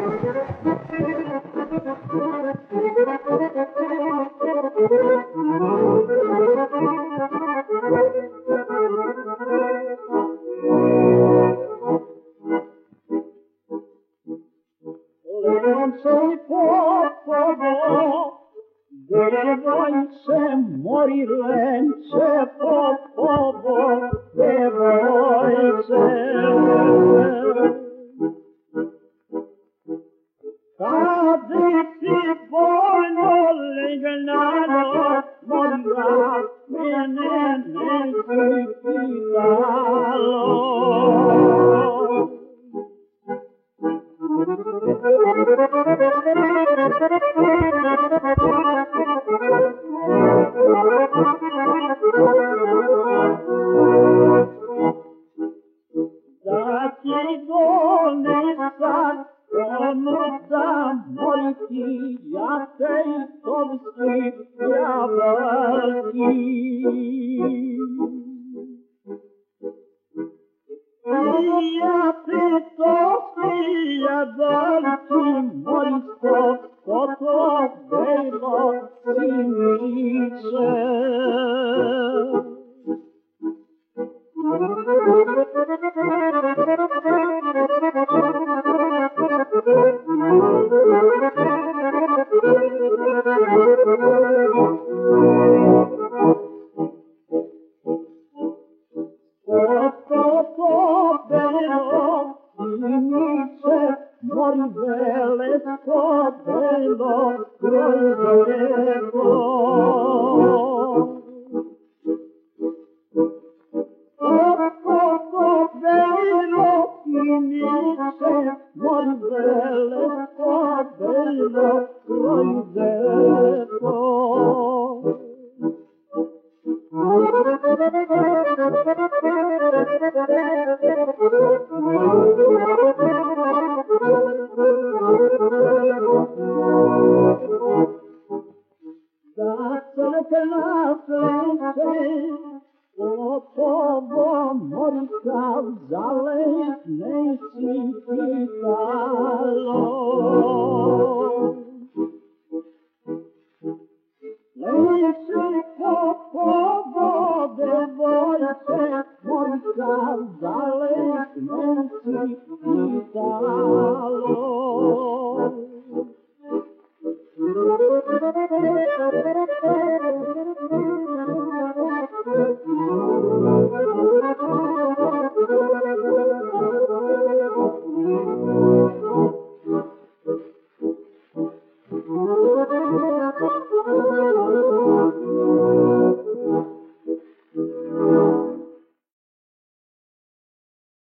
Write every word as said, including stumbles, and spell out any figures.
Lențoi popovo, de voi se mori, lence popovo, de voi se. Cadete buono legnano, morirà bene nel capitalo. Da chi donesta come da morti a te tolski jabalki. Ja te tolski jabalki mojsko koto bejlo sinice. Morivele scopelo groideco. Occo bello finisce, morivele scopelo groideco. Dați-te la flece, popovo morica zale necipitalo. Lece popovo de voi se morica zale necipitalo.